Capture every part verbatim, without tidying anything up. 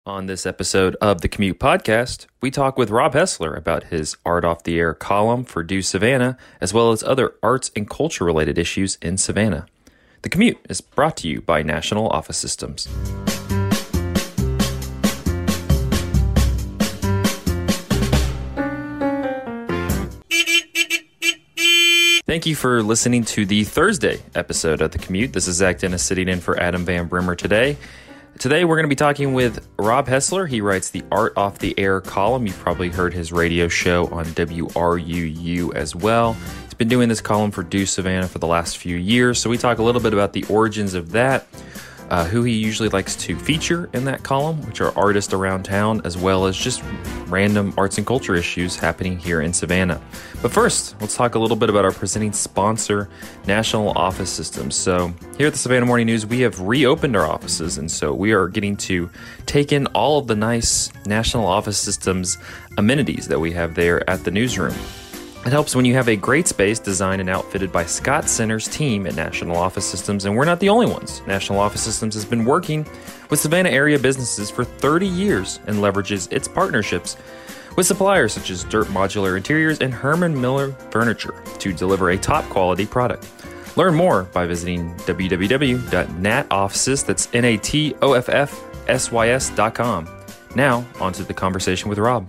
On this episode of the Commute Podcast, we talk with Rob Hessler about his Art Off the Air column for Do Savannah, as well as other arts and culture related issues in Savannah. The Commute is brought to you by National Office Systems. Thank you for listening to the Thursday episode of The Commute. This is Zach Dennis sitting in for Adam Van Brimmer today. Today, we're going to be talking with Rob Hessler. He writes the Art Off the Air column. You've probably heard his radio show on W R U U as well. He's been doing this column for Do Savannah for the last few years. So we talk a little bit about the origins of that, uh, who he usually likes to feature in that column, which are artists around town, as well as just random arts and culture issues happening here in Savannah. But first, let's talk a little bit about our presenting sponsor, National Office Systems. So here at the Savannah Morning News, we have reopened our offices, and so we are getting to take in all of the nice National Office Systems amenities that we have there at the newsroom. It helps when you have a great space designed and outfitted by Scott Center's team at National Office Systems, and we're not the only ones. National Office Systems has been working with Savannah area businesses for thirty years and leverages its partnerships with suppliers such as Dirt Modular Interiors and Herman Miller Furniture to deliver a top quality product. Learn more by visiting w w w dot natoffsys, that's N A T O F F S Y S dot com. Now, on to the conversation with Rob.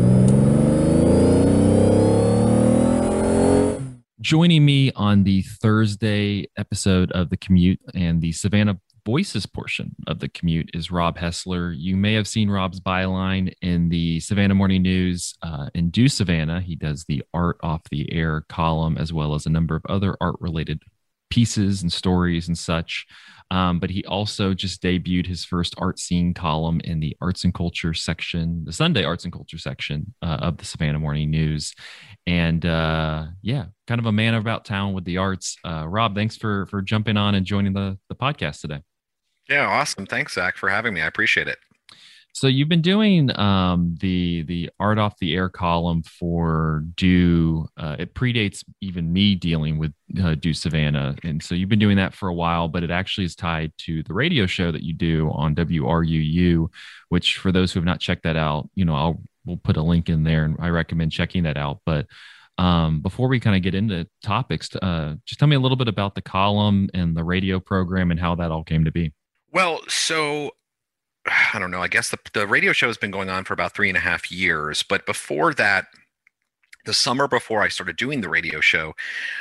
Joining me on the Thursday episode of The Commute and the Savannah Voices portion of The Commute is Rob Hessler. You may have seen Rob's byline in the Savannah Morning News uh, in Do Savannah. He does the Art Off the Air column, as well as a number of other art-related pieces and stories and such. Um, but he also just debuted his first art scene column in the arts and culture section, the Sunday arts and culture section uh, of the Savannah Morning News. And uh, yeah, kind of a man about town with the arts. Uh, Rob, thanks for for jumping on and joining the, the podcast today. Yeah, awesome. Thanks, Zach, for having me. I appreciate it. So you've been doing um, the the Art Off the Air column for Do. Uh, it predates even me dealing with uh, Do Savannah, and so you've been doing that for a while. But it actually is tied to the radio show that you do on W R U U, which for those who have not checked that out, you know, I'll we'll put a link in there, and I recommend checking that out. But um, before we kind of get into topics, uh, just tell me a little bit about the column and the radio program and how that all came to be. Well, so I don't know. I guess the the radio show has been going on for about three and a half years. But before that, the summer before I started doing the radio show,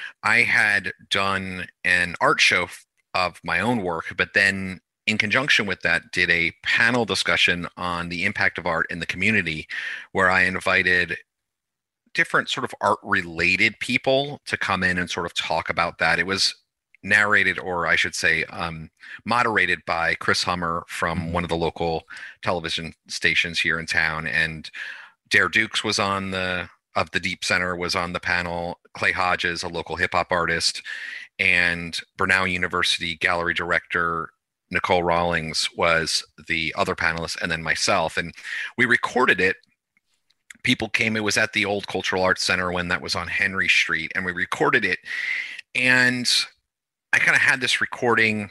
I had done an art show of my own work, but then in conjunction with that, did a panel discussion on the impact of art in the community, where I invited different sort of art-related people to come in and sort of talk about that. It was narrated, or I should say um, moderated by Chris Hummer from one of the local television stations here in town. And Dare Dukes was on the, of the Deep Center was on the panel, Clay Hodges, a local hip hop artist, and Brenau University gallery director Nicole Rawlings was the other panelist, and then myself. And we recorded it. People came, it was at the old Cultural Arts Center when that was on Henry Street, and we recorded it. And I kind of had this recording,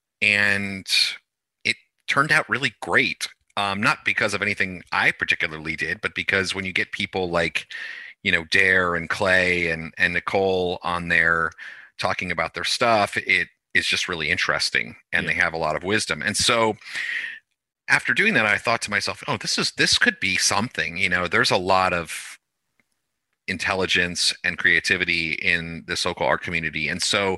and it turned out really great. Um, not because of anything I particularly did, but because when you get people like, you know, Dare and Clay and, and Nicole on there talking about their stuff, it is just really interesting, and yeah. They have a lot of wisdom. And so after doing that, I thought to myself, oh, this is, this could be something. You know, there's a lot of intelligence and creativity in the local art community. And so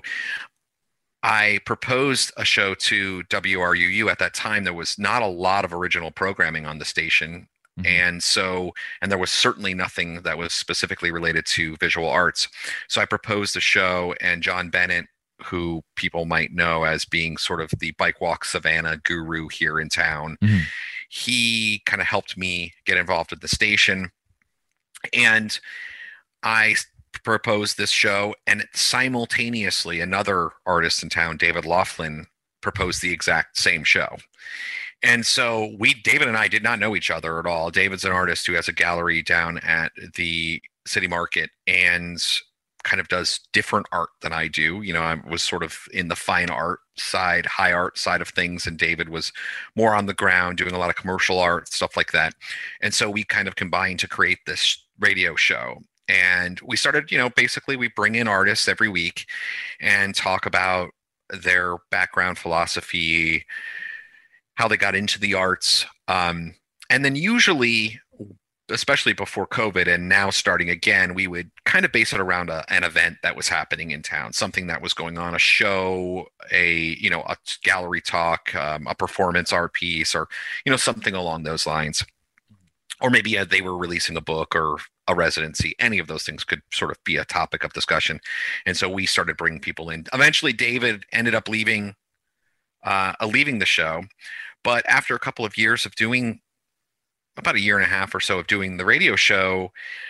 I proposed a show to W R U U. At that time, there was not a lot of original programming on the station. Mm-hmm. And so, and there was certainly nothing that was specifically related to visual arts. So I proposed a show, and John Bennett, who people might know as being sort of the Bike Walk Savannah guru here in town, mm-hmm. he kind of helped me get involved with the station. And I proposed this show, and simultaneously another artist in town, David Laughlin, proposed the exact same show. And so we, David and I did not know each other at all. David's an artist who has a gallery down at the City Market, and kind of does different art than I do. You know, I was sort of in the fine art side, high art side of things, and David was more on the ground doing a lot of commercial art, stuff like that. And so we kind of combined to create this radio show. And we started, you know, basically we bring in artists every week and talk about their background, philosophy, how they got into the arts. Um, and then usually, especially before COVID and now starting again, we would kind of base it around a, an event that was happening in town, something that was going on, a show, a, you know, a gallery talk, um, a performance art piece, or, you know, something along those lines. Or maybe uh, they were releasing a book or a residency. Any of those things could sort of be a topic of discussion. And so we started bringing people in. Eventually, David ended up leaving, uh, leaving the show. But after a couple of years of doing about a year and a half or so of doing the radio show,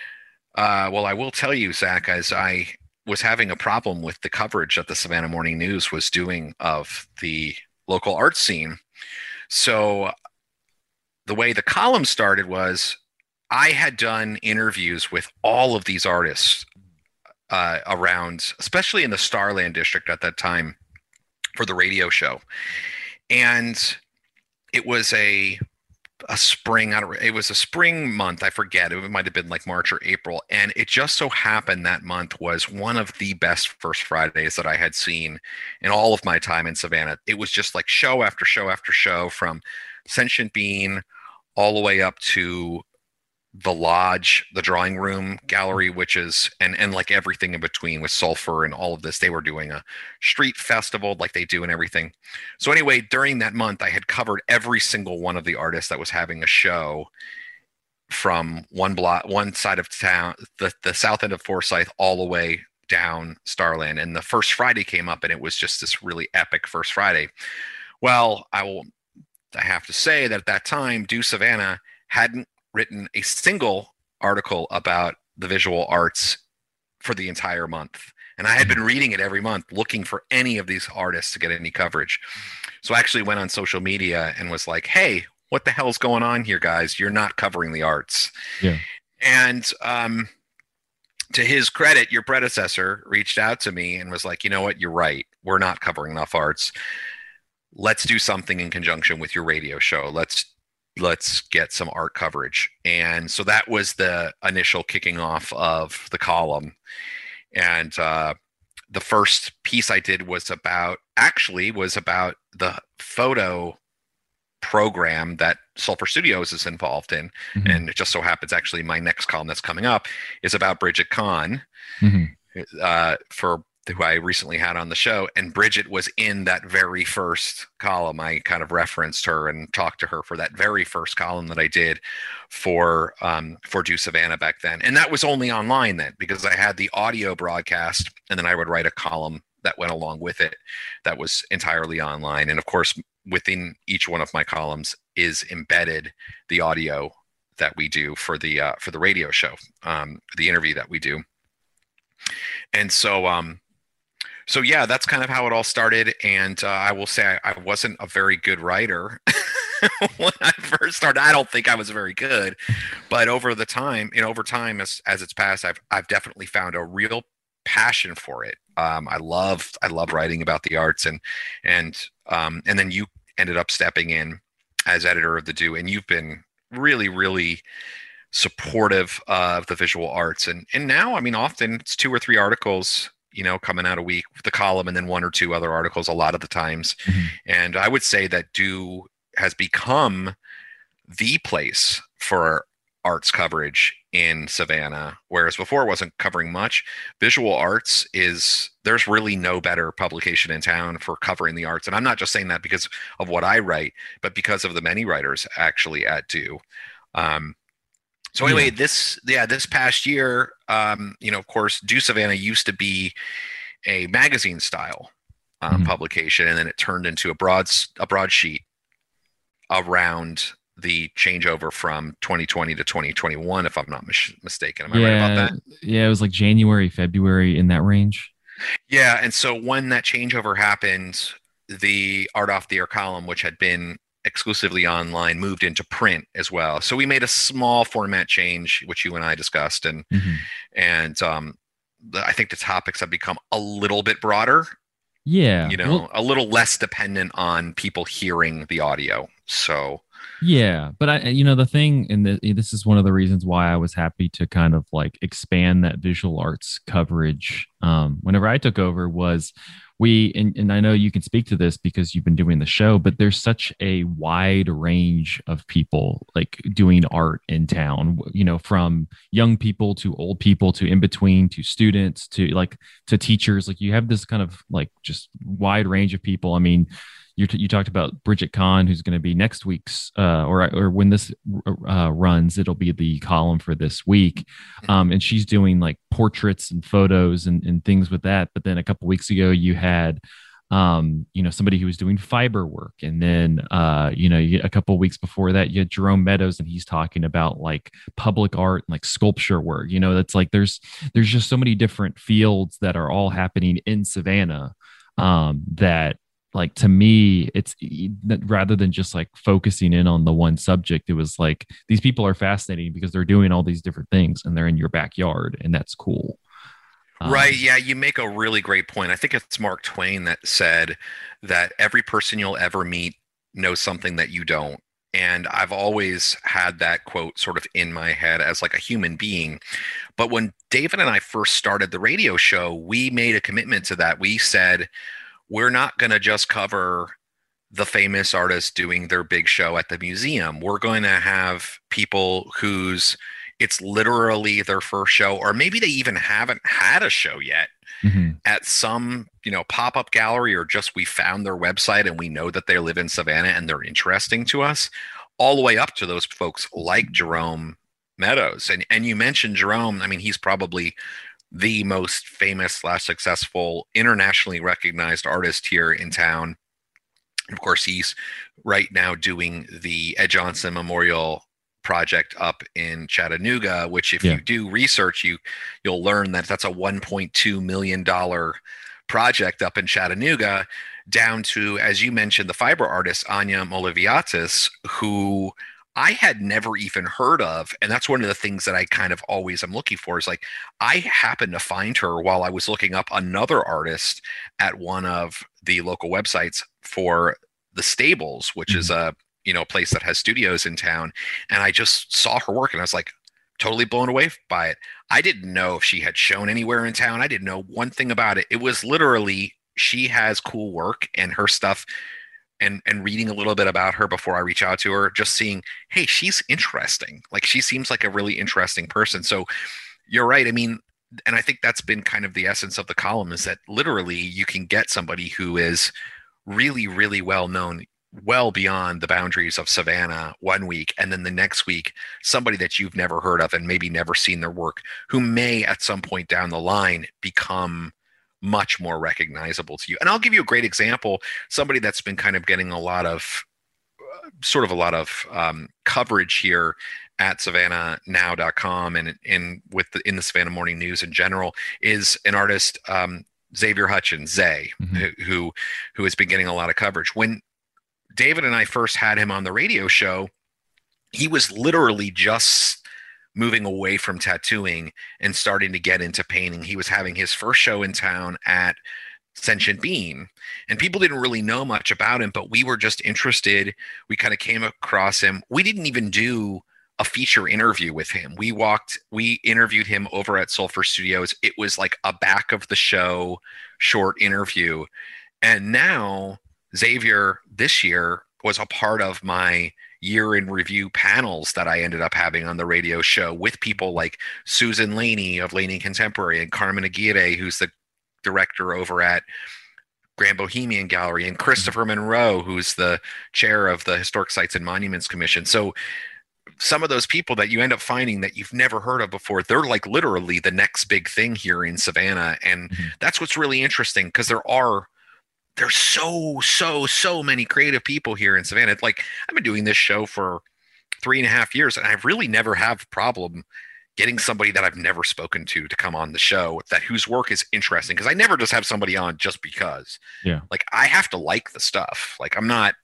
uh, well, I will tell you, Zach, as I was having a problem with the coverage that the Savannah Morning News was doing of the local art scene. So the way the column started was I had done interviews with all of these artists uh, around, especially in the Starland district at that time, for the radio show. And it was a a spring, I don't, it was a spring month, I forget, it might have been like March or April, and it just so happened that month was one of the best First Fridays that I had seen in all of my time in Savannah. It was just like show after show after show, from Sentient Bean all the way up to the Lodge, the Drawing Room Gallery, which is, and and like everything in between with Sulphur and all of this. They were doing a street festival like they do and everything. So anyway, during that month, I had covered every single one of the artists that was having a show from one block, one side of town, the, the south end of Forsyth, all the way down Starland. And the First Friday came up, and it was just this really epic First Friday. Well, I will, I have to say that at that time, Do Savannah hadn't written a single article about the visual arts for the entire month. And I had been reading it every month, looking for any of these artists to get any coverage. So I actually went on social media and was like, hey, what the hell's going on here, guys? You're not covering the arts. Yeah. And um, to his credit, your predecessor reached out to me and was like, you know what? You're right. We're not covering enough arts. Let's do something in conjunction with your radio show. Let's let's get some art coverage. And so that was the initial kicking off of the column. And uh, the first piece I did was about, actually was about the photo program that Sulphur Studios is involved in. Mm-hmm. And it just so happens, actually, my next column that's coming up is about Bridget Kahn, mm-hmm. uh, for who I recently had on the show. And Bridget was in that very first column. I kind of referenced her and talked to her for that very first column that I did for um, for Do Savannah back then. And that was only online then, because I had the audio broadcast, and then I would write a column that went along with it that was entirely online. And of course, within each one of my columns is embedded the audio that we do for the uh, for the radio show, um, the interview that we do. And so um, So yeah, that's kind of how it all started. And uh, I will say I, I wasn't a very good writer when I first started. I don't think I was very good, but over the time, you know, over time as as it's passed, I've I've definitely found a real passion for it. Um, I love I love writing about the arts, and and um, and then you ended up stepping in as editor of the Do, and you've been really really supportive of the visual arts. And and now, I mean, often it's two or three articles, you know, coming out a week with the column, and then one or two other articles a lot of the times. Mm-hmm. And I would say that Do has become the place for arts coverage in Savannah, whereas before it wasn't covering much. Visual arts is, there's really no better publication in town for covering the arts. And I'm not just saying that because of what I write, but because of the many writers actually at Do. Um, So anyway, yeah. this yeah this past year, um, you know, of course, Do Savannah used to be a magazine style um, mm-hmm. publication, and then it turned into a broad a broadsheet around the changeover from twenty twenty to twenty twenty-one, if I'm not mis- mistaken. Am I yeah, right about that? Yeah, it was like January, February, in that range. Yeah, and so when that changeover happened, the Art Off the Air column, which had been exclusively online, moved into print as well. So we made a small format change, which you and I discussed, and mm-hmm. and um, the, I think the topics have become a little bit broader, Yeah. you know, Well, a little less dependent on people hearing the audio. So, yeah, but I, you know, the thing, and the, this is one of the reasons why I was happy to kind of like expand that visual arts coverage. Um, whenever I took over, was we, and, and I know you can speak to this because you've been doing the show, but there's such a wide range of people like doing art in town. You know, from young people to old people to in between to students to like to teachers. Like you have this kind of like just wide range of people. I mean, you you talked about Bridget Kahn, who's going to be next week's, uh, or or when this uh, runs, it'll be the column for this week, um, and she's doing like portraits and photos and, and things with that. But then a couple weeks ago, you had, um, you know, somebody who was doing fiber work, and then uh, you know, you, a couple weeks before that, you had Jerome Meadows, and he's talking about like public art and like sculpture work. You know, that's like there's there's just so many different fields that are all happening in Savannah, um, that like to me it's rather than just like focusing in on the one subject, it was like these people are fascinating because they're doing all these different things and they're in your backyard, and that's cool. right. um, Yeah, you make a really great point. I think it's Mark Twain that said that every person you'll ever meet knows something that you don't. And I've always had that quote sort of in my head as like a human being. But when David and I first started the radio show, we made a commitment to that. We said, we're not going to just cover the famous artists doing their big show at the museum. We're going to have people whose it's literally their first show, or maybe they even haven't had a show yet mhm. at some, you know, pop-up gallery, or just we found their website and we know that they live in Savannah and they're interesting to us, all the way up to those folks like Jerome Meadows. And and you mentioned Jerome. I mean, he's probably the most famous slash successful internationally recognized artist here in town. Of course, he's right now doing the Ed Johnson Memorial Project up in Chattanooga, which if Yeah. you do research, you you'll learn that that's a one point two million dollar project up in Chattanooga, down to, as you mentioned, the fiber artist Anya Moliviatis, who I had never even heard of. And that's one of the things that I kind of always am looking for, is like, I happened to find her while I was looking up another artist at one of the local websites for the Stables, which mm-hmm. is a, you know, place that has studios in town. And I just saw her work and I was like, totally blown away by it. I didn't know if she had shown anywhere in town. I didn't know one thing about it. It was literally, she has cool work, and her stuff, and and reading a little bit about her before I reach out to her, just seeing, hey, she's interesting. Like, she seems like a really interesting person. So you're right. I mean, and I think that's been kind of the essence of the column, is that literally you can get somebody who is really, really well known, well beyond the boundaries of Savannah one week, and then the next week, somebody that you've never heard of and maybe never seen their work, who may at some point down the line become much more recognizable to you. And I'll give you a great example. Somebody that's been kind of getting a lot of uh, sort of a lot of um, coverage here at savannah now dot com and in with the, in the Savannah Morning News in general, is an artist, um, Xavier Hutchins, Zay, mm-hmm. who who has been getting a lot of coverage. When David and I first had him on the radio show, he was literally just moving away from tattooing and starting to get into painting. He was having his first show in town at Sentient Bean, and people didn't really know much about him, but we were just interested. We kind of came across him. We didn't even do a feature interview with him. We walked, we interviewed him over at Sulphur Studios. It was like a back of the show short interview. And now Xavier this year was a part of my year in review panels that I ended up having on the radio show, with people like Susan Laney of Laney Contemporary, and Carmen Aguirre, who's the director over at Grand Bohemian Gallery, and Christopher Monroe, who's the chair of the Historic Sites and Monuments Commission. So some of those people that you end up finding that you've never heard of before, they're like literally the next big thing here in Savannah. And mm-hmm. that's what's really interesting, because there are There's so, so, so many creative people here in Savannah. It's like, I've been doing this show for three and a half years, and I really never have a problem getting somebody that I've never spoken to to come on the show, that whose work is interesting. Because I never just have somebody on just because. Yeah. Like, I have to like the stuff. Like, I'm not.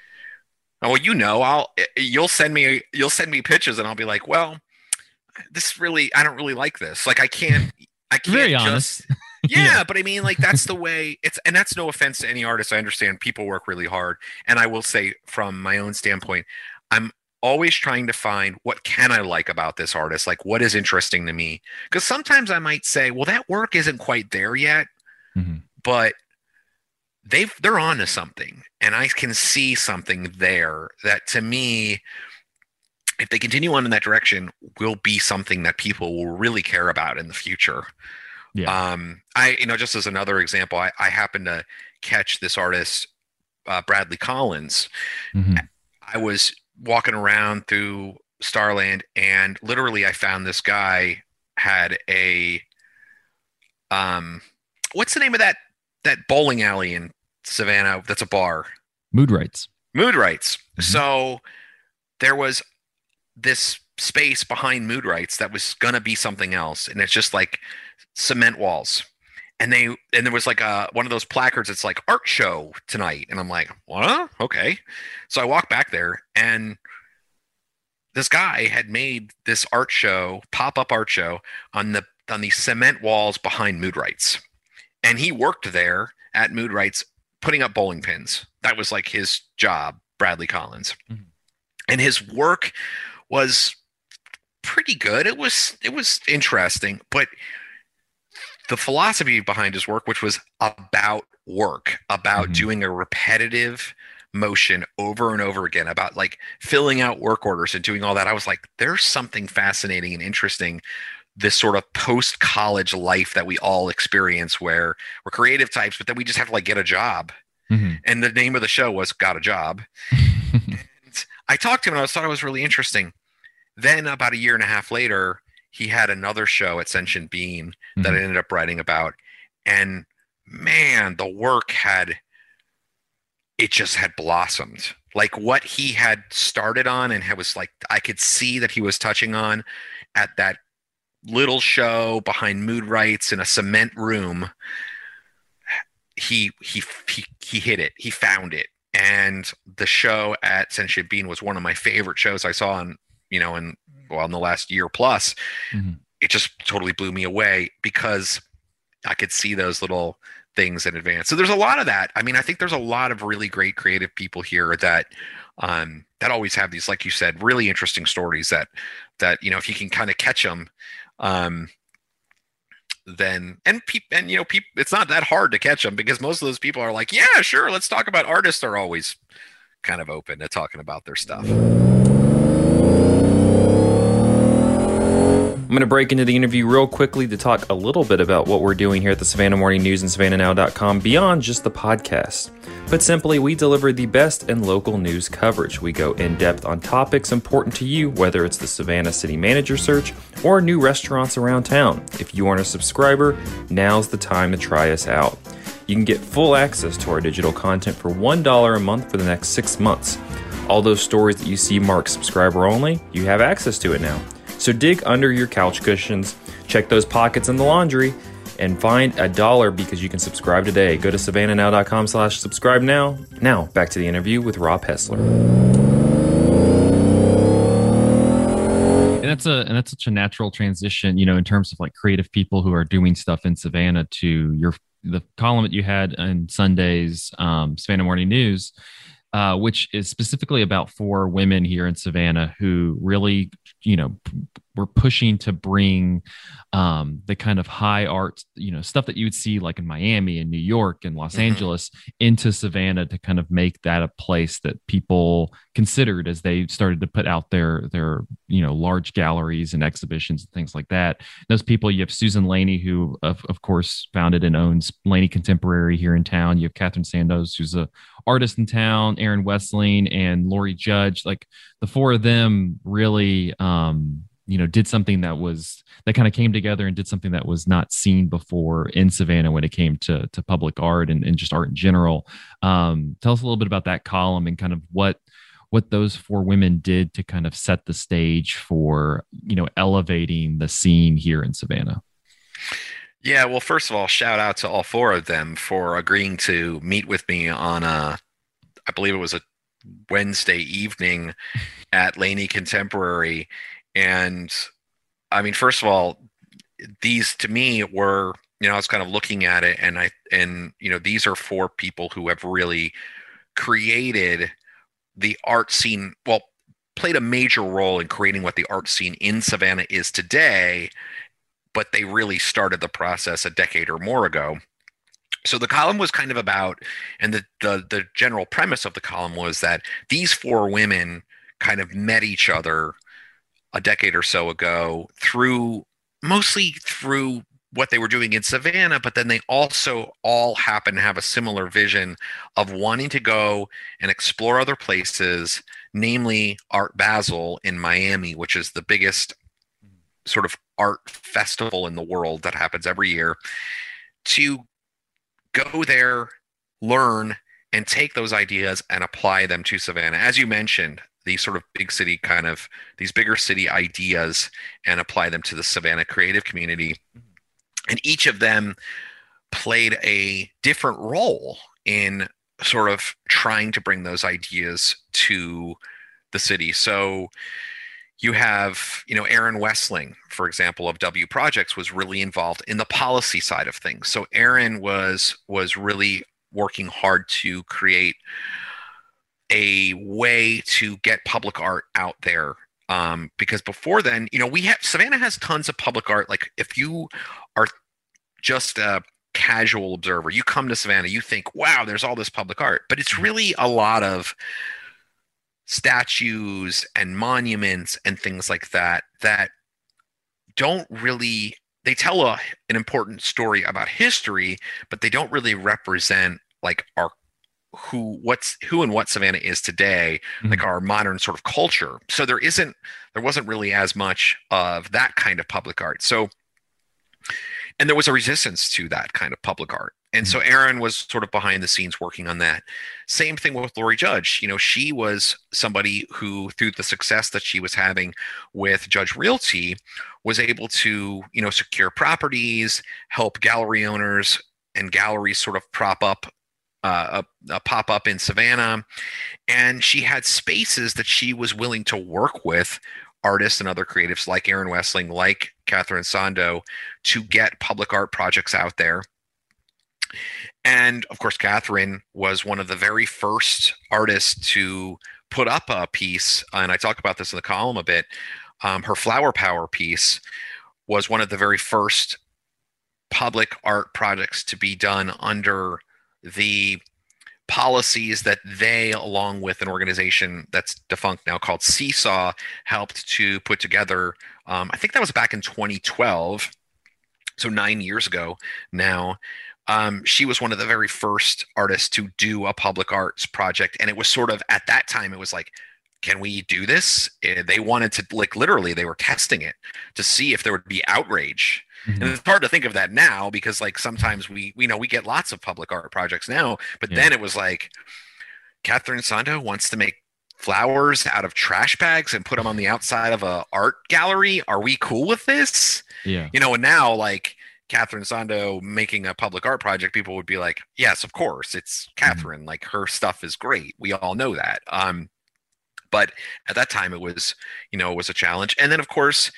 Oh, well, you know, I'll you'll send me you'll send me pitches, and I'll be like, well, this really, I don't really like this. Like, I can't. I can't Very just, honest. yeah, Yeah. but I mean, like, that's the way it's, and that's no offense to any artist. I understand people work really hard. And I will say, from my own standpoint, I'm always trying to find what can I like about this artist? Like, what is interesting to me? Because sometimes I might say, well, that work isn't quite there yet, Mhm. but they've they're on to something, and I can see something there that, to me, if they continue on in that direction, will be something that people will really care about in the future. Yeah. Um, I, you know, just as another example, I, I happened to catch this artist, uh, Bradley Collins. Mhm. I was walking around through Starland, and literally I found this guy had a, um, what's the name of that that bowling alley in Savannah that's a bar? Mood rights. Mood Rights. Mhm. So there was this space behind Mood Rights that was gonna be something else, and it's just like cement walls. And they and there was like a one of those placards. It's like art show tonight, and I'm like, what? Okay. So I walk back there, and this guy had made this art show, pop up art show on the on the cement walls behind Mood Rights, and he worked there at Mood Rights putting up bowling pins. That was like his job, Bradley Collins, Mhm. and his work was pretty good. It was it was interesting, but the philosophy behind his work, which was about work, about Mhm. doing a repetitive motion over and over again, about like filling out work orders and doing all that, I was like, there's something fascinating and interesting, this sort of post college life that we all experience, where we're creative types, but then we just have to like get a job. Mhm. And the name of the show was Got a Job. And I talked to him, and I thought it was really interesting. Then about a year and a half later, he had another show at Sentient Being that I Mhm. ended up writing about. And man, the work had, it just had blossomed. Like what he had started on and was like, I could see that he was touching on at that little show behind Mood Rights in a cement room. He, he, he, he hit it. He found it. And the show at Sentient Being was one of my favorite shows I saw in, you know, in, well, in the last year plus. Mhm. It just totally blew me away because I could see those little things in advance. So there's a lot of that. I mean, I think there's a lot of really great creative people here that um, that always have these, like you said, really interesting stories that that you know, if you can kind of catch them, um, then and people and you know, people, it's not that hard to catch them, because most of those people are like, yeah, sure, let's talk about artists. Are always kind of open to talking about their stuff. I'm going to break into the interview real quickly to talk a little bit about what we're doing here at the Savannah Morning News and Savannah Now dot com beyond just the podcast. Put simply, we deliver the best in local news coverage. We go in depth on topics important to you, whether it's the Savannah City Manager search or new restaurants around town. If you aren't a subscriber, now's the time to try us out. You can get full access to our digital content for one dollar a month for the next six months. All those stories that you see marked subscriber only, you have access to it now. So dig under your couch cushions, check those pockets in the laundry, and find a dollar because you can subscribe today. Go to Savannah Now dot com slash subscribe now. Now, back to the interview with Rob Hessler. And that's a and that's such a natural transition, you know, in terms of like creative people who are doing stuff in Savannah to your the column that you had on Sunday's um, Savannah Morning News, uh, which is specifically about four women here in Savannah who really, you know, we're pushing to bring um, the kind of high art, you know, stuff that you would see like in Miami and New York and Los Mhm. Angeles into Savannah to kind of make that a place that people considered as they started to put out their their you know large galleries and exhibitions and things like that. Those people, you have Susan Laney, who of, of course founded and owns Laney Contemporary here in town. You have Catherine Sandoz, who's a artist in town, Aaron Westling, and Lori Judge. Like the four of them really um you know, did something that was that kind of came together and did something that was not seen before in Savannah when it came to to public art and, and just art in general. Um, tell us a little bit about that column and kind of what what those four women did to kind of set the stage for, you know, elevating the scene here in Savannah. Yeah, well, first of all, shout out to all four of them for agreeing to meet with me on a, I believe it was a Wednesday evening at Laney Contemporary. And I mean, first of all, these to me were, you know, I was kind of looking at it, and I and you know, these are four people who have really created the art scene, well, played a major role in creating what the art scene in Savannah is today, but they really started the process a decade or more ago. So the column was kind of about, and the, the the general premise of the column was that these four women kind of met each other a decade or so ago through, mostly through what they were doing in Savannah, but then they also all happen to have a similar vision of wanting to go and explore other places, namely Art Basel in Miami, which is the biggest sort of art festival in the world that happens every year, to go there, learn, and take those ideas and apply them to Savannah. As you mentioned, these sort of big city kind of, these bigger city ideas, and apply them to the Savannah creative community. And each of them played a different role in sort of trying to bring those ideas to the city. So you have, you know, Aaron Wessling, for example, of W Projects, was really involved in the policy side of things. So Aaron was was really working hard to create a way to get public art out there. Um, because before then, you know, we have, Savannah has tons of public art. Like if you are just a casual observer, you come to Savannah, you think, wow, there's all this public art, but it's really a lot of statues and monuments and things like that that don't really, they tell a, an important story about history, but they don't really represent like our who what's who and what Savannah is today, mm-hmm. like our modern sort of culture. So there isn't there wasn't really as much of that kind of public art. So and there was a resistance to that kind of public art. And mm-hmm. so Aaron was sort of behind the scenes working on that. Same thing with Lori Judge. You know, she was somebody who, through the success that she was having with Judge Realty, was able to, you know, secure properties, help gallery owners and galleries sort of prop up Uh, a, a pop up in Savannah, and she had spaces that she was willing to work with artists and other creatives like Aaron Wessling, like Catherine Sando, to get public art projects out there. And of course, Catherine was one of the very first artists to put up a piece, and I talk about this in the column a bit. Um, her Flower Power piece was one of the very first public art projects to be done under the policies that they, along with an organization that's defunct now called Seesaw, helped to put together. Um, I think that was back in twenty twelve, so nine years ago now. Um, she was one of the very first artists to do a public arts project, and it was sort of, at that time, it was like, can we do this? And they wanted to, like, literally, they were testing it to see if there would be outrage. Mm-hmm. And it's hard to think of that now because, like, sometimes we, we know we get lots of public art projects now, but yeah. Then it was like, Catherine Sando wants to make flowers out of trash bags and put them on the outside of a art gallery. Are we cool with this? Yeah. You know, and now, like, Catherine Sando making a public art project, people would be like, yes, of course, it's Catherine. Mm-hmm. Like, her stuff is great. We all know that. Um, but at that time, it was, you know, it was a challenge. And then, of course,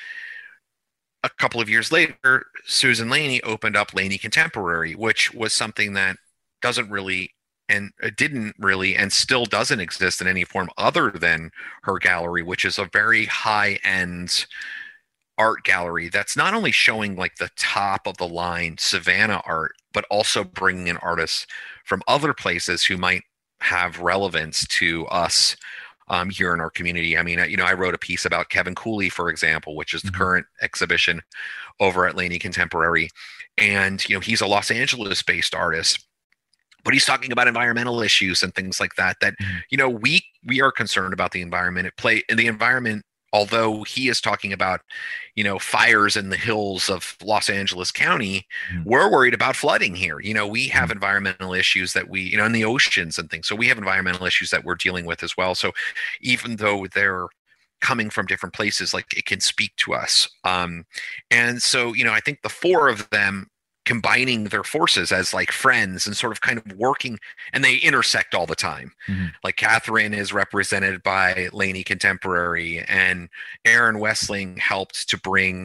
a couple of years later, Susan Laney opened up Laney Contemporary, which was something that doesn't really, and it didn't really, and still doesn't exist in any form other than her gallery, which is a very high-end art gallery that's not only showing like the top of the line Savannah art, but also bringing in artists from other places who might have relevance to us Um, here in our community. I mean, you know, I wrote a piece about Kevin Cooley, for example, which is the mm-hmm. current exhibition over at Laney Contemporary. And, you know, he's a Los Angeles-based artist, but he's talking about environmental issues and things like that, that, mm-hmm. you know, we we are concerned about the environment. It play in the environment, although he is talking about, you know, fires in the hills of Los Angeles County, mm-hmm. we're worried about flooding here. You know, we have mm-hmm. environmental issues that we, you know, in the oceans and things. So we have environmental issues that we're dealing with as well. So even though they're coming from different places, like, it can speak to us. Um, and so, you know, I think the four of them combining their forces as like friends and sort of kind of working, and they intersect all the time. Mm-hmm. Like, Catherine is represented by Laney Contemporary, and Aaron Wessling helped to bring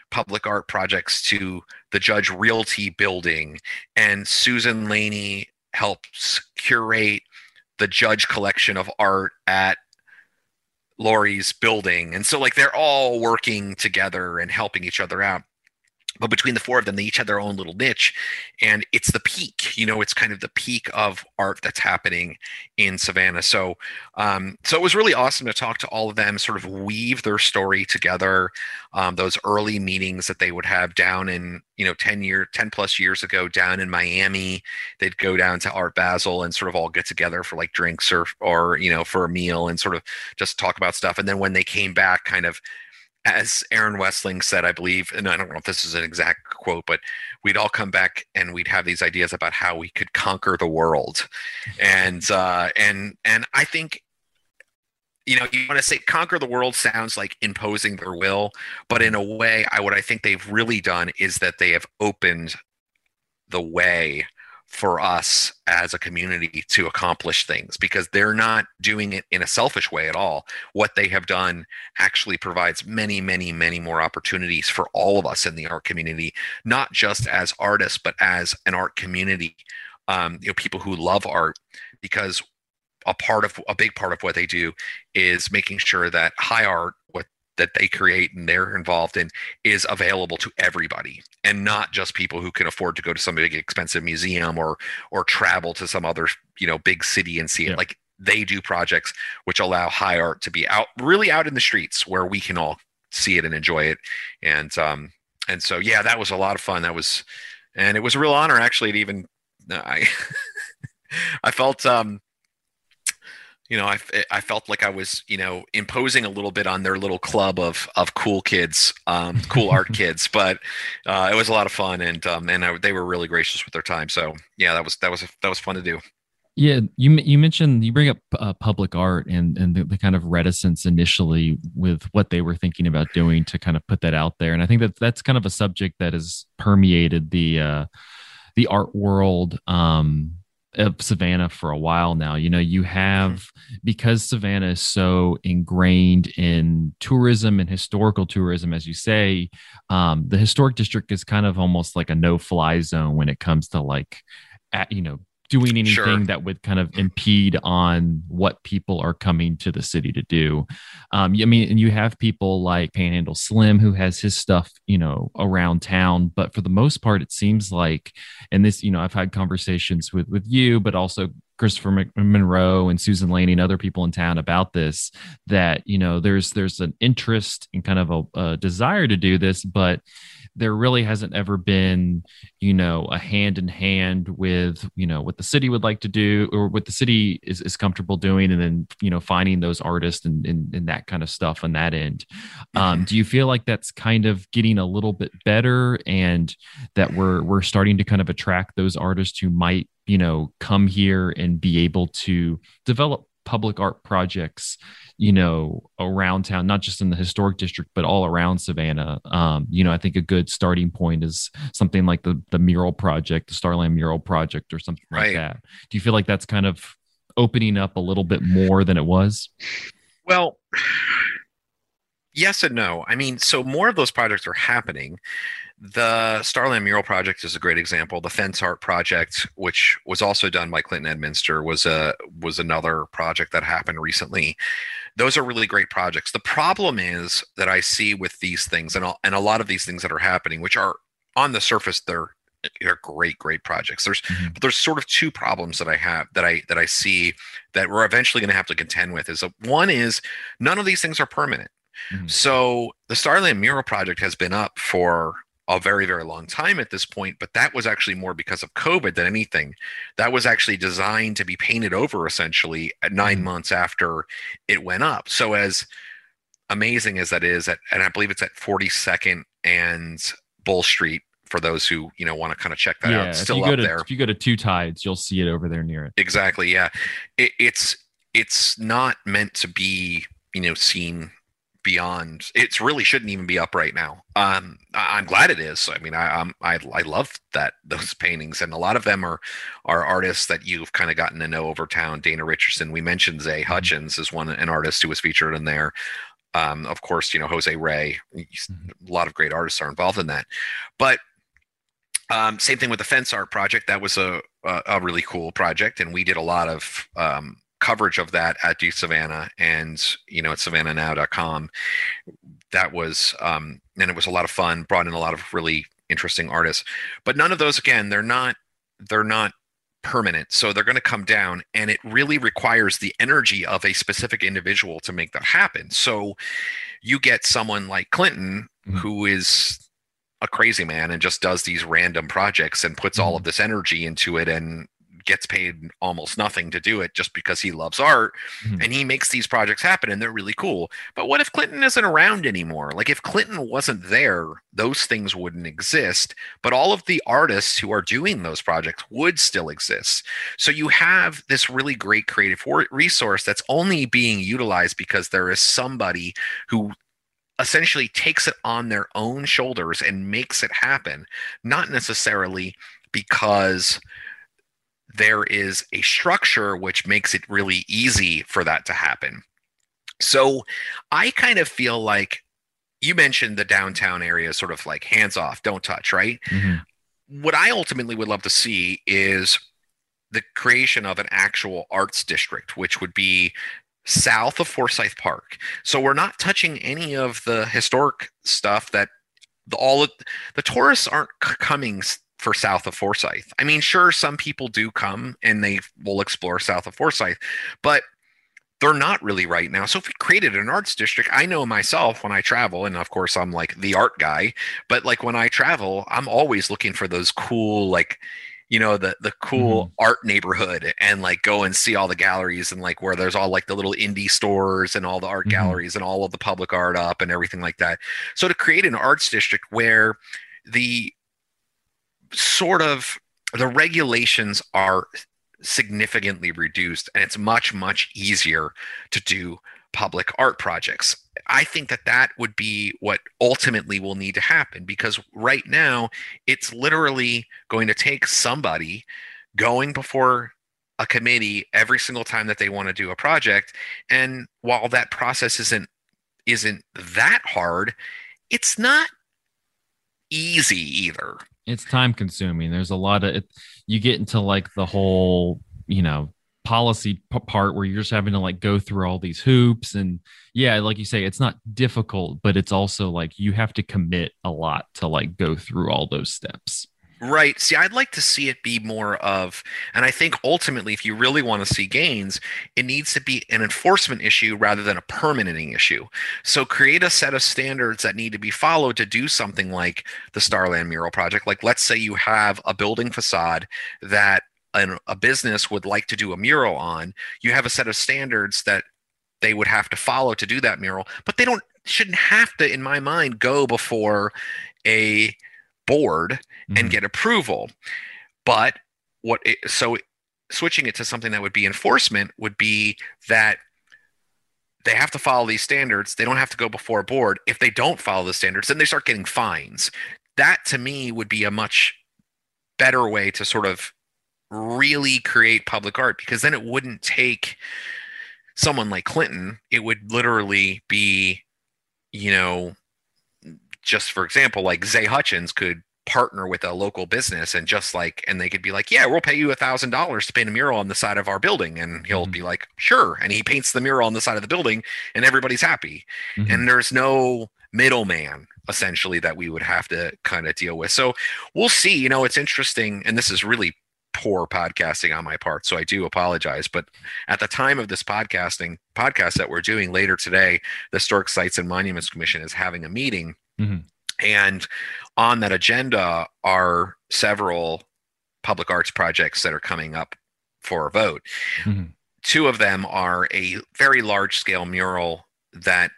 public art projects to the Judge Realty building, and Susan Laney helps curate the Judge collection of art at Laurie's building. And so like they're all working together and helping each other out. But between the four of them, they each had their own little niche, and it's the peak. You know, it's kind of the peak of art that's happening in Savannah. So, um, so it was really awesome to talk to all of them, sort of weave their story together. Um, those early meetings that they would have down in, you know, ten year, ten plus years ago, down in Miami, they'd go down to Art Basel and sort of all get together for like drinks or, or you know, for a meal and sort of just talk about stuff. And then when they came back, kind of, as Aaron Westling said, I believe, and I don't know if this is an exact quote, but we'd all come back and we'd have these ideas about how we could conquer the world. And, uh, and, and I think, you know, you want to say conquer the world sounds like imposing their will, but in a way, I, what I think they've really done is that they have opened the way for us as a community to accomplish things, because they're not doing it in a selfish way at all. What they have done actually provides many, many, many more opportunities for all of us in the art community, not just as artists, but as an art community, um, you know, people who love art, because a part of a big part of what they do is making sure that high art, what that they create and they're involved in, is available to everybody, and not just people who can afford to go to some big expensive museum or or travel to some other, you know, big city and see it. Yeah. Like they do projects which allow high art to be out, really out in the streets where we can all see it and enjoy it. And um and so yeah, that was a lot of fun. That was, and it was a real honor actually to even I I felt um you know, I, I felt like I was, you know, imposing a little bit on their little club of of cool kids, um, cool art kids. But uh, it was a lot of fun, and um, and I, they were really gracious with their time. So yeah, that was that was that was fun to do. Yeah, you you mentioned, you bring up uh, public art and and the, the kind of reticence initially with what they were thinking about doing to kind of put that out there, and I think that that's kind of a subject that has permeated the uh, the art world. Um, of Savannah for a while now. You know, you have, because Savannah is so ingrained in tourism and historical tourism, as you say, um, the historic district is kind of almost like a no-fly zone when it comes to like, at, you know, doing anything sure. that would kind of impede on what people are coming to the city to do. Um, I mean, and you have people like Panhandle Slim who has his stuff, you know, around town, but for the most part, it seems like, and this, you know, I've had conversations with, with you, but also Christopher Monroe and Susan Laney and other people in town about this, that, you know, there's, there's an interest and kind of a, a desire to do this, but there really hasn't ever been, you know, a hand in hand with, you know, what the city would like to do or what the city is, is comfortable doing. And then, you know, finding those artists and, and, and that kind of stuff on that end. Um, do you feel like that's kind of getting a little bit better, and that we're, we're starting to kind of attract those artists who might, you know, come here and be able to develop public art projects, you know, around town, not just in the historic district, but all around Savannah? Um, you know, I think a good starting point is something like the the mural project, the Starland mural project, or something right. like that. Do you feel like that's kind of opening up a little bit more than it was? Well, yes and no. I mean, so more of those projects are happening. The Starland Mural Project is a great example. The Fence Art Project, which was also done by Clinton Edminster, was a was another project that happened recently. Those are really great projects. The problem is that I see with these things, and a, and a lot of these things that are happening, which are on the surface, they're they're great, great projects. There's mm-hmm. but there's sort of two problems that I have that I that I see that we're eventually going to have to contend with. Is a, one is none of these things are permanent. Mm-hmm. So the Starland Mural Project has been up for a very, very long time at this point, but that was actually more because of COVID than anything. That was actually designed to be painted over essentially at nine mm-hmm. months after it went up. So as amazing as that is, at, and I believe it's at forty-second and Bull Street, for those who, you know, want to kind of check that yeah, out. It's still up to, there. If you go to Two Tides, you'll see it over there near it. Exactly. Yeah. It, it's, it's not meant to be, you know, seen beyond. It's really shouldn't even be up right now. Um, I, I'm glad it is. I mean, I, I'm, I, I love that those paintings, and a lot of them are, are artists that you've kind of gotten to know over town. Dana Richardson. We mentioned Zay Hutchins is one, an artist who was featured in there. Um, of course, you know, Jose Ray, Mhm. a lot of great artists are involved in that. But um, same thing with the fence art project. That was a, a, a really cool project. And we did a lot of um, coverage of that at D Savannah and, you know, at savannah now dot com. That was, um, and it was a lot of fun, brought in a lot of really interesting artists. But none of those, again, they're not, they're not permanent. So they're going to come down, and it really requires the energy of a specific individual to make that happen. So you get someone like Clinton, Mhm. who is a crazy man and just does these random projects and puts all of this energy into it and gets paid almost nothing to do it just because he loves art. Mhm. And he makes these projects happen, and they're really cool. But what if Clinton isn't around anymore? Like, if Clinton wasn't there, those things wouldn't exist, but all of the artists who are doing those projects would still exist. So you have this really great creative resource that's only being utilized because there is somebody who essentially takes it on their own shoulders and makes it happen, not necessarily because there is a structure which makes it really easy for that to happen. So I kind of feel like you mentioned the downtown area, sort of like hands off, don't touch, right? Mm-hmm. What I ultimately would love to see is the creation of an actual arts district, which would be south of Forsyth Park. So we're not touching any of the historic stuff that the, all of the tourists aren't c- coming for south of Forsyth. I mean, sure, some people do come and they will explore south of Forsyth, but they're not really right now. So if we created an arts district, I know myself when I travel, and of course I'm like the art guy, but like when I travel, I'm always looking for those cool, like, you know, the the cool Mhm. art neighborhood, and like go and see all the galleries, and like where there's all like the little indie stores and all the art Mhm. galleries and all of the public art up and everything like that. So to create an arts district where the sort of the regulations are significantly reduced, and it's much much easier to do public art projects. I think that that would be what ultimately will need to happen, because right now it's literally going to take somebody going before a committee every single time that they want to do a project, and while that process isn't isn't that hard, it's not easy either. It's time consuming. There's a lot of it. You get into like the whole, you know, policy p- part where you're just having to like go through all these hoops. And yeah, like you say, it's not difficult, but it's also like you have to commit a lot to like go through all those steps. Right. See, I'd like to see it be more of, and I think ultimately, if you really want to see gains, it needs to be an enforcement issue rather than a permitting issue. So create a set of standards that need to be followed to do something like the Starland Mural Project. Like, let's say you have a building facade that an, a business would like to do a mural on. You have a set of standards that they would have to follow to do that mural, but they don't shouldn't have to, in my mind, go before a board and Mhm. get approval. But what it, so switching it to something that would be enforcement would be that they have to follow these standards. They don't have to go before a board. If they don't follow the standards, then they start getting fines. That to me would be a much better way to sort of really create public art, because then it wouldn't take someone like Clinton. It would literally be, you know, just for example, like Zay Hutchins could partner with a local business and just like, and they could be like, yeah, we'll pay you a thousand dollars to paint a mural on the side of our building. And he'll Mhm. be like, sure. And he paints the mural on the side of the building, and everybody's happy. Mhm. And there's no middleman essentially that we would have to kind of deal with. So we'll see. You know, it's interesting. And this is really poor podcasting on my part, so I do apologize. But at the time of this podcasting podcast that we're doing later today, the Historic Sites and Monuments Commission is having a meeting. Mhm. And on that agenda are several public arts projects that are coming up for a vote. Mhm. Two of them are a very large scale mural that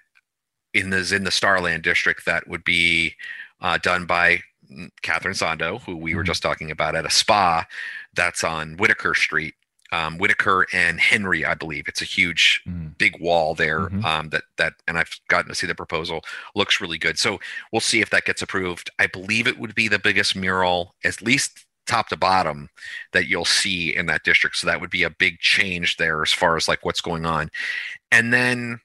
in the in the Starland district that would be uh, done by Catherine Sondo, who we were Mhm. just talking about, at a spa that's on Whitaker Street. Um, Whitaker and Henry, I believe. It's a huge, Mhm. big wall there. Mhm. Um, that that, and I've gotten to see the proposal. Looks really good. So we'll see if that gets approved. I believe it would be the biggest mural, at least top to bottom, that you'll see in that district. So that would be a big change there as far as like what's going on. And then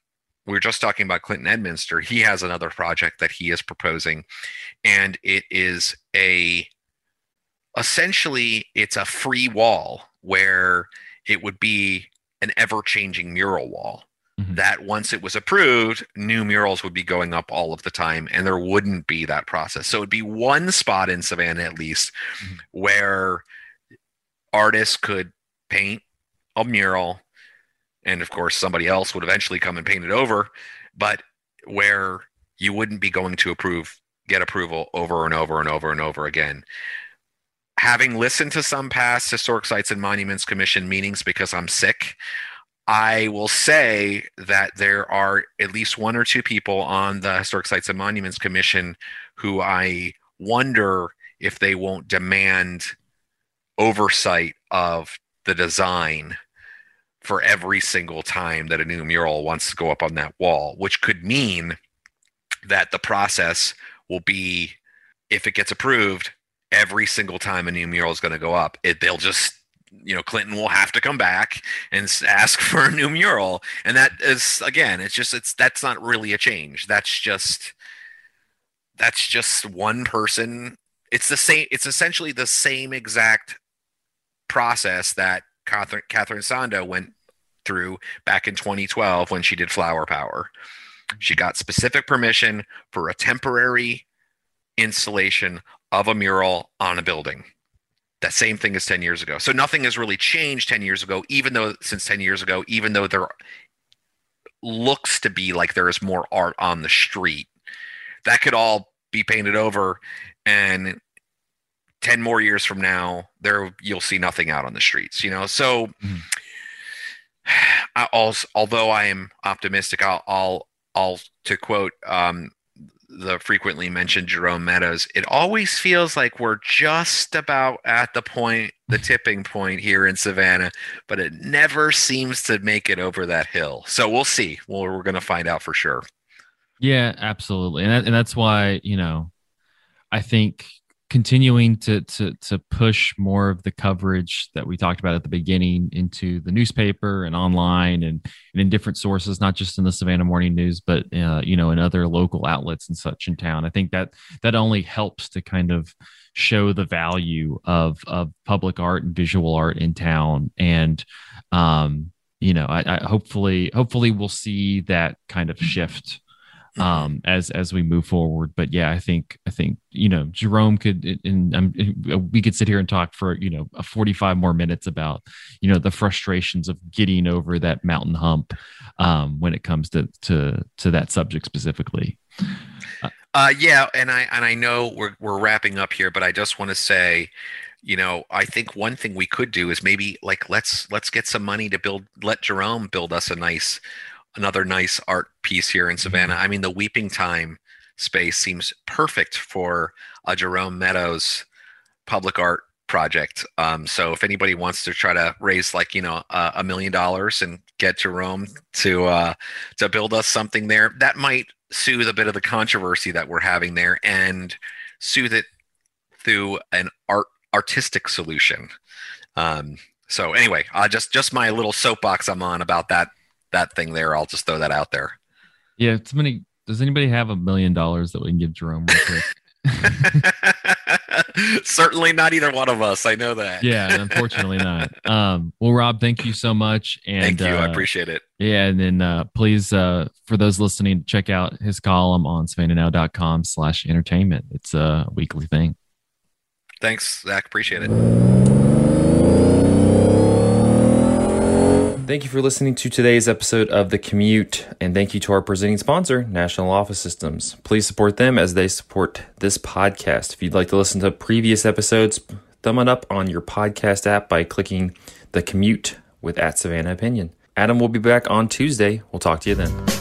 we were just talking about Clinton Edminster. He has another project that he is proposing, and it is a essentially it's a free wall where it would be an ever-changing mural wall. Mm-hmm. That once it was approved, new murals would be going up all of the time, and there wouldn't be that process. So it'd be one spot in Savannah, at least, mm-hmm. where artists could paint a mural, and of course somebody else would eventually come and paint it over, but where you wouldn't be going to approve, get approval over and over and over and over again. Having listened to some past Historic Sites and Monuments Commission meetings because I'm sick, I will say that there are at least one or two people on the Historic Sites and Monuments Commission who I wonder if they won't demand oversight of the design for every single time that a new mural wants to go up on that wall, which could mean that the process will be, if it gets approved, every single time a new mural is going to go up, it, they'll just, you know, Clinton will have to come back and ask for a new mural. And that is, again, it's just, it's, that's not really a change. That's just, that's just one person. It's the same, it's essentially the same exact process that Catherine, Catherine Sando went through back in twenty twelve when she did Flower Power. She got specific permission for a temporary installation of a mural on a building. That same thing as ten years ago. So nothing has really changed ten years ago, even though since ten years ago, even though there looks to be like there is more art on the street. That could all be painted over, and ten more years from now, there you'll see nothing out on the streets, you know? So mm-hmm. I also, although I am optimistic, I'll, I'll, I'll to quote um, the frequently mentioned Jerome Meadows, it always feels like we're just about at the point, the tipping point here in Savannah, but it never seems to make it over that hill. So we'll see. Well, we're going to find out for sure. Yeah, absolutely. And, that, and that's why, you know, I think continuing to to to push more of the coverage that we talked about at the beginning into the newspaper and online and, and in different sources, not just in the Savannah Morning News, but uh, you know, in other local outlets and such in town. I think that that only helps to kind of show the value of of public art and visual art in town. And um, you know, I, I hopefully hopefully we'll see that kind of shift um as as we move forward. But yeah, I think I think you know, Jerome could, and um, we could sit here and talk for, you know, forty-five more minutes about, you know, the frustrations of getting over that mountain hump um when it comes to to to that subject specifically. uh, uh yeah and I and I know we're we're wrapping up here, but I just want to say, you know, I think one thing we could do is maybe like let's let's get some money to build, let Jerome build us a nice another nice art piece here in Savannah. I mean, the Weeping Time space seems perfect for a Jerome Meadows public art project. Um, so if anybody wants to try to raise like, you know, uh, a million dollars and get Jerome to uh, to build us something there, that might soothe a bit of the controversy that we're having there and soothe it through an art artistic solution. Um, so anyway, uh, just just my little soapbox I'm on about that that thing there. I'll just throw that out there. Yeah. It's many. Does anybody have a million dollars that we can give Jerome real quick? Certainly not either one of us. I know that. Yeah, unfortunately not. Um, well, Rob, thank you so much. And thank you. Uh, I appreciate it. Yeah. And then uh, please, uh, for those listening, check out his column on savannah now dot com slash entertainment. It's a weekly thing. Thanks, Zach. Appreciate it. Thank you for listening to today's episode of The Commute, and thank you to our presenting sponsor, National Office Systems. Please support them as they support this podcast. If you'd like to listen to previous episodes, thumb it up on your podcast app by clicking The Commute with at Savannah Opinion. Adam will be back on Tuesday. We'll talk to you then.